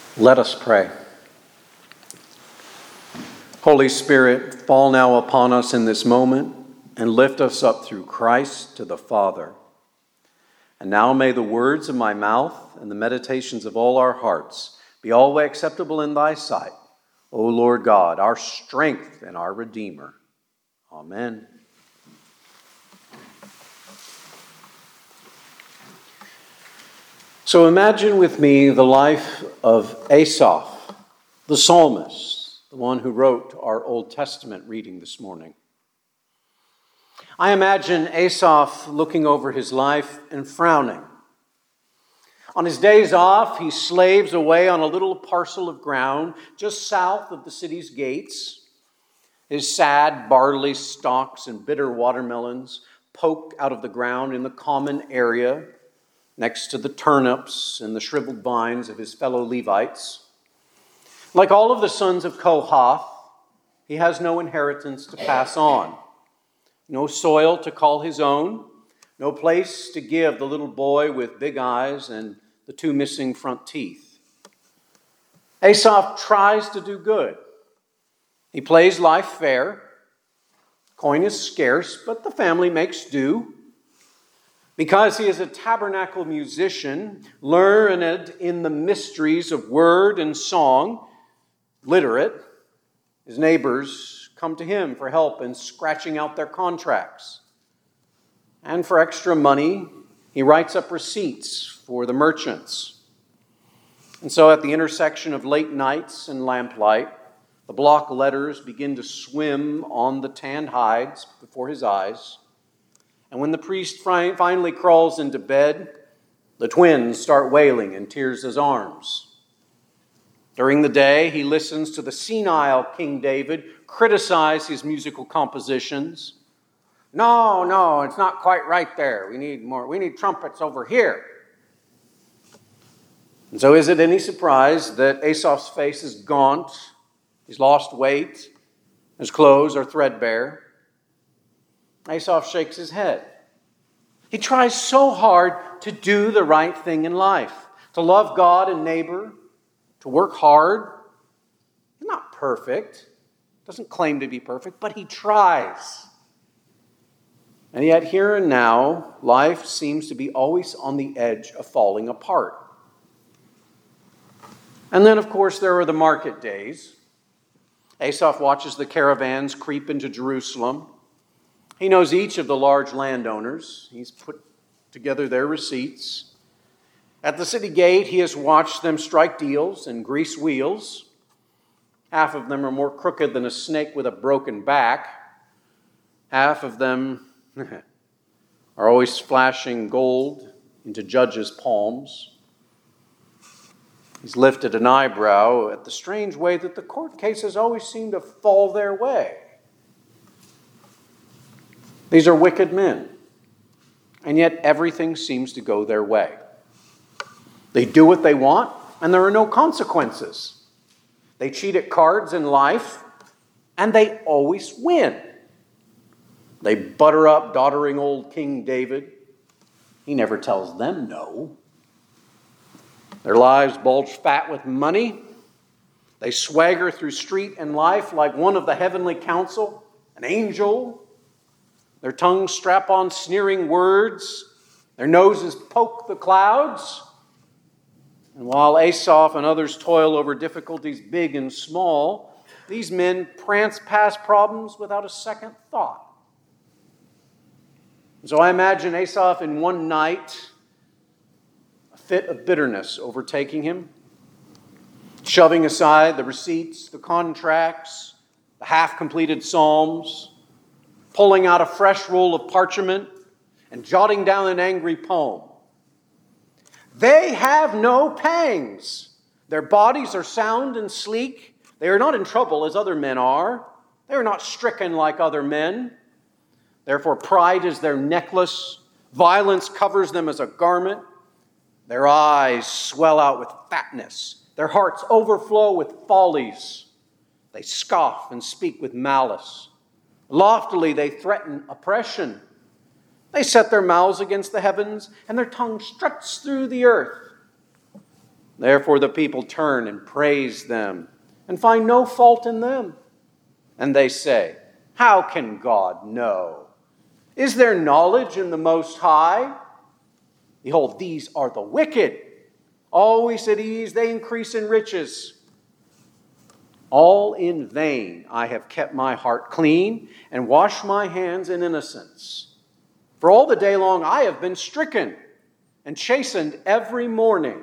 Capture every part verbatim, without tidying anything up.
Let us pray. Holy Spirit, fall now upon us in this moment and lift us up through Christ to the Father. And now may the words of my mouth and the meditations of all our hearts be always acceptable in thy sight, O Lord God, our strength and our Redeemer. Amen. So imagine with me the life of Asaph, the psalmist, the one who wrote our Old Testament reading this morning. I imagine Asaph looking over his life and frowning. On his days off, he slaves away on a little parcel of ground just south of the city's gates. His sad barley stalks and bitter watermelons poke out of the ground in the common area next to the turnips and the shriveled vines of his fellow Levites. Like all of the sons of Kohath, he has no inheritance to pass on, no soil to call his own, no place to give the little boy with big eyes and the two missing front teeth. Asaph tries to do good. He plays life fair. Coin is scarce, but the family makes do. Because he is a tabernacle musician, learned in the mysteries of word and song, literate, his neighbors come to him for help in scratching out their contracts. And for extra money, he writes up receipts for the merchants. And so at the intersection of late nights and lamplight, the block letters begin to swim on the tanned hides before his eyes. And when the priest finally crawls into bed, the twins start wailing in Tears' arms. During the day, he listens to the senile King David criticize his musical compositions. No, no, it's not quite right there. We need more. We need trumpets over here. And so is it any surprise that Asaph's face is gaunt, he's lost weight, his clothes are threadbare? Asaph shakes his head. He tries so hard to do the right thing in life, to love God and neighbor, to work hard. He's not perfect, doesn't claim to be perfect, but he tries. And yet here and now, life seems to be always on the edge of falling apart. And then, of course, there are the market days. Asaph watches the caravans creep into Jerusalem. He knows each of the large landowners. He's put together their receipts. At the city gate, he has watched them strike deals and grease wheels. Half of them are more crooked than a snake with a broken back. Half of them are always flashing gold into judges' palms. He's lifted an eyebrow at the strange way that the court cases always seem to fall their way. These are wicked men, and yet everything seems to go their way. They do what they want, and there are no consequences. They cheat at cards in life, and they always win. They butter up doddering old King David. He never tells them no. Their lives bulge fat with money. They swagger through street and life like one of the heavenly council, an angel. Their tongues strap on sneering words. Their noses poke the clouds. And while Asaph and others toil over difficulties big and small, these men prance past problems without a second thought. So I imagine Asaph in one night, a fit of bitterness overtaking him, shoving aside the receipts, the contracts, the half-completed psalms, pulling out a fresh roll of parchment and jotting down an angry poem. They have no pangs. Their bodies are sound and sleek. They are not in trouble as other men are. They are not stricken like other men. Therefore, pride is their necklace. Violence covers them as a garment. Their eyes swell out with fatness. Their hearts overflow with follies. They scoff and speak with malice. Loftily they threaten oppression. They set their mouths against the heavens, and their tongue struts through the earth. Therefore the people turn and praise them and find no fault in them. And they say, how can God know? Is there knowledge in the Most High? Behold, these are the wicked. Always at ease, they increase in riches. All in vain I have kept my heart clean and washed my hands in innocence. For all the day long I have been stricken and chastened every morning.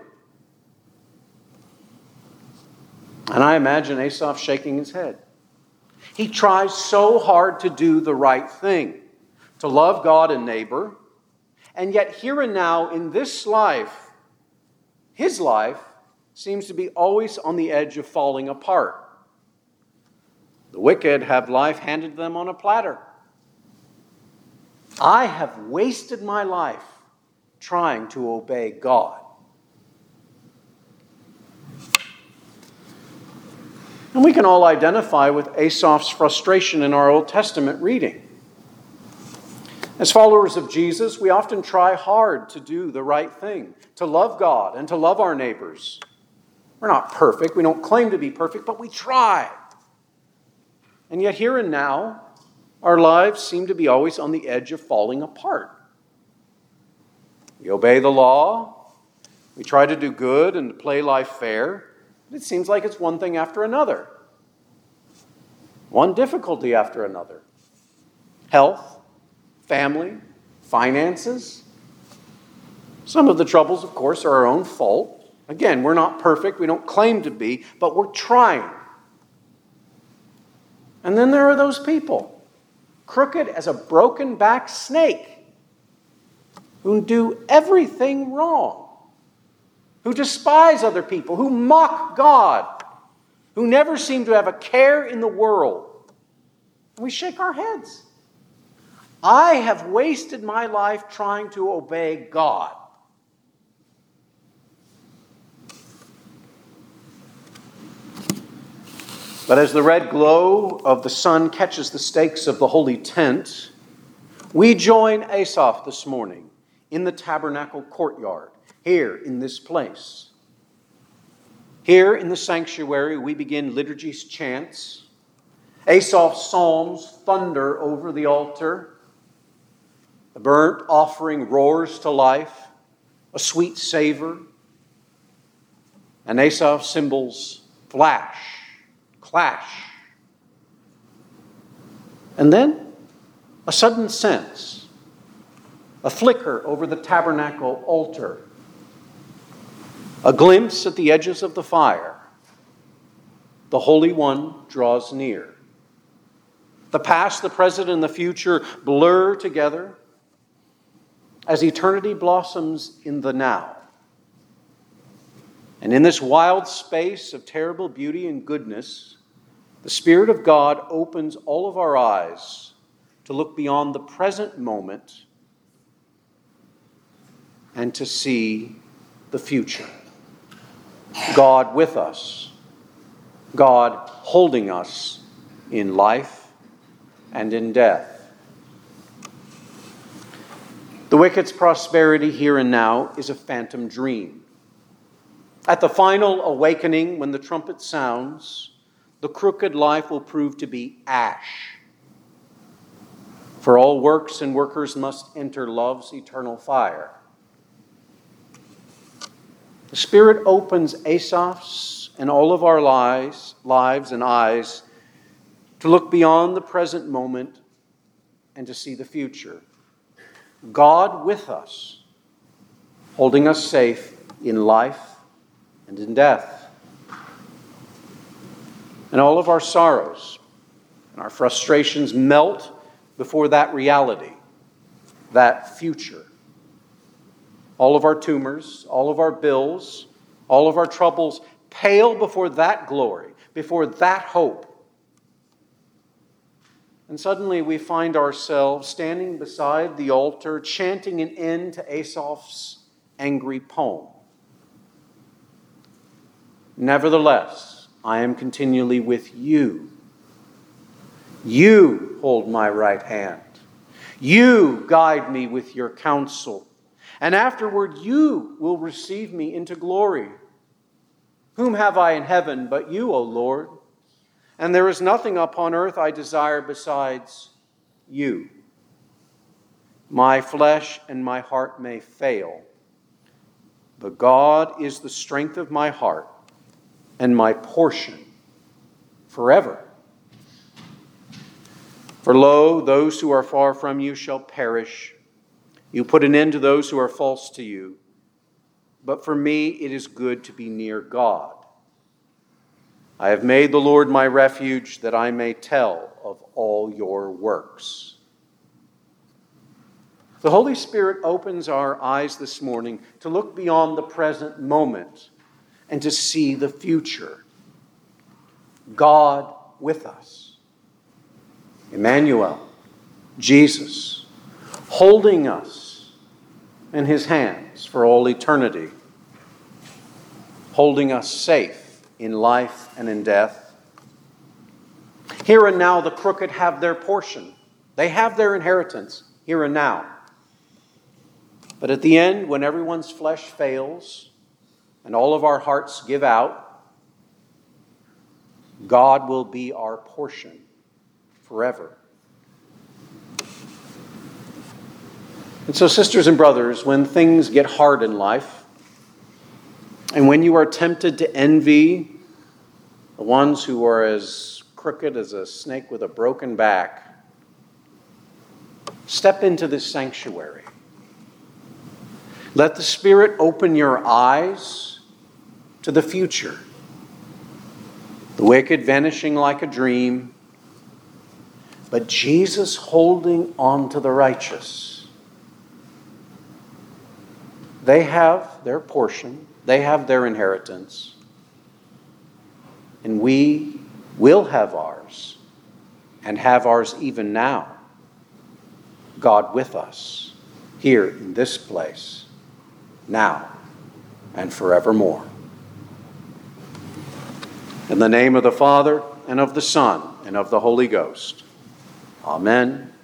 And I imagine Asaph shaking his head. He tries so hard to do the right thing, to love God and neighbor, and yet here and now in this life, his life seems to be always on the edge of falling apart. The wicked have life handed to them on a platter. I have wasted my life trying to obey God. And we can all identify with Asaph's frustration in our Old Testament reading. As followers of Jesus, we often try hard to do the right thing, to love God and to love our neighbors. We're not perfect. We don't claim to be perfect, but we try. And yet here and now, our lives seem to be always on the edge of falling apart. We obey the law. We try to do good and play life fair. But it seems like it's one thing after another. One difficulty after another. Health, family, finances. Some of the troubles, of course, are our own fault. Again, we're not perfect. We don't claim to be, but we're trying. And then there are those people, crooked as a broken-backed snake, who do everything wrong, who despise other people, who mock God, who never seem to have a care in the world. And we shake our heads. I have wasted my life trying to obey God. But as the red glow of the sun catches the stakes of the holy tent, we join Asaph this morning in the tabernacle courtyard, here in this place. Here in the sanctuary, we begin liturgy's chants. Asaph's psalms thunder over the altar. The burnt offering roars to life, a sweet savor. And Asaph's cymbals flash, clash. And then a sudden sense, a flicker over the tabernacle altar, a glimpse at the edges of the fire. The Holy One draws near. The past, the present, and the future blur together as eternity blossoms in the now. And in this wild space of terrible beauty and goodness, the Spirit of God opens all of our eyes to look beyond the present moment and to see the future. God with us, God holding us in life and in death. The wicked's prosperity here and now is a phantom dream. At the final awakening, when the trumpet sounds, the crooked life will prove to be ash. For all works and workers must enter love's eternal fire. The Spirit opens Asaph's and all of our lives, lives and eyes to look beyond the present moment and to see the future. God with us, holding us safe in life and in death. And all of our sorrows and our frustrations melt before that reality, that future. All of our tumors, all of our bills, all of our troubles pale before that glory, before that hope. And suddenly we find ourselves standing beside the altar, chanting an end to Asaph's angry poem. Nevertheless, I am continually with you. You hold my right hand. You guide me with your counsel. And afterward, you will receive me into glory. Whom have I in heaven but you, O Lord? And there is nothing upon earth I desire besides you. My flesh and my heart may fail, but God is the strength of my heart and my portion forever. For lo, those who are far from you shall perish. You put an end to those who are false to you. But for me it is good to be near God. I have made the Lord my refuge, that I may tell of all your works. The Holy Spirit opens our eyes this morning to look beyond the present moment and to see the future. God with us. Emmanuel, Jesus, holding us in his hands for all eternity, holding us safe in life and in death. Here and now, the crooked have their portion. They have their inheritance here and now. But at the end, when everyone's flesh fails and all of our hearts give out, God will be our portion forever. And so, sisters and brothers, when things get hard in life, and when you are tempted to envy the ones who are as crooked as a snake with a broken back, step into this sanctuary. Let the Spirit open your eyes to the future. The wicked vanishing like a dream, but Jesus holding on to the righteous. They have their portion. They have their inheritance. And we will have ours, and have ours even now. God with us, here in this place, now and forevermore. In the name of the Father, and of the Son, and of the Holy Ghost. Amen